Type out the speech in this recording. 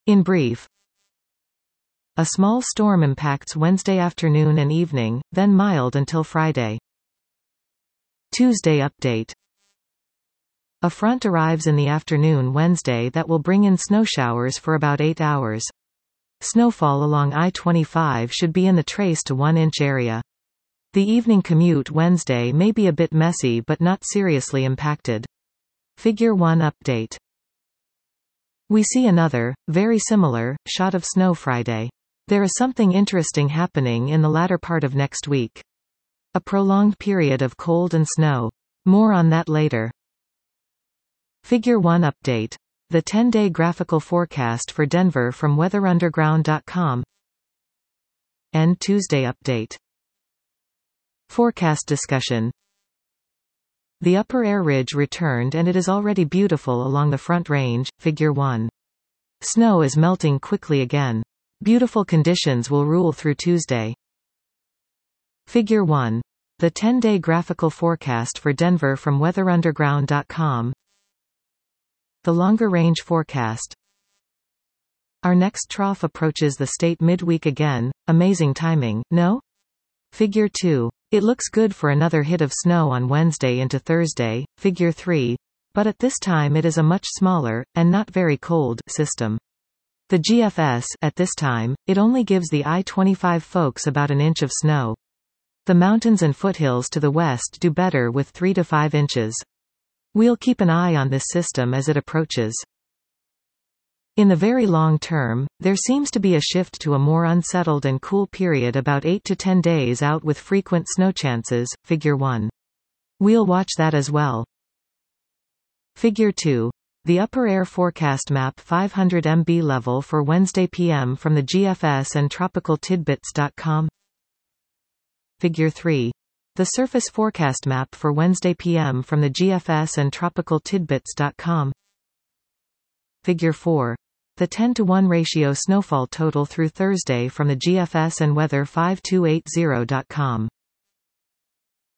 In brief, a small storm impacts Wednesday afternoon and evening, then mild until Friday. Tuesday update. A front arrives in the afternoon Wednesday that will bring in snow showers for about 8 hours. Snowfall along I-25 should be in the trace to 1-inch area. The evening commute Wednesday may be a bit messy but not seriously impacted. Figure 1 update. We see another, very similar, shot of snow Friday. There is something interesting happening in the latter part of next week. A prolonged period of cold and snow. More on that later. Figure 1 update. The 10-day graphical forecast for Denver from weatherunderground.com. End Tuesday update. Forecast discussion. The upper air ridge returned and it is already beautiful along the Front Range, Figure 1. Snow is melting quickly again. Beautiful conditions will rule through Tuesday. Figure 1. The 10-day graphical forecast for Denver from weatherunderground.com. The longer range forecast. Our next trough approaches the state midweek again. Amazing timing, no? Figure 2. It looks good for another hit of snow on Wednesday into Thursday, Figure 3. But at this time it is a much smaller, and not very cold, system. The GFS, at this time, it only gives the I-25 folks about an inch of snow. The mountains and foothills to the west do better with 3 to 5 inches. We'll keep an eye on this system as it approaches. In the very long term, there seems to be a shift to a more unsettled and cool period about 8 to 10 days out with frequent snow chances, Figure 1. We'll watch that as well. Figure 2. The upper air forecast map 500 MB level for Wednesday PM from the GFS and tropicaltidbits.com. Figure 3. The surface forecast map for Wednesday PM from the GFS and tropicaltidbits.com. Figure 4. The 10-to-1 ratio snowfall total through Thursday from the GFS and weather528.0.com.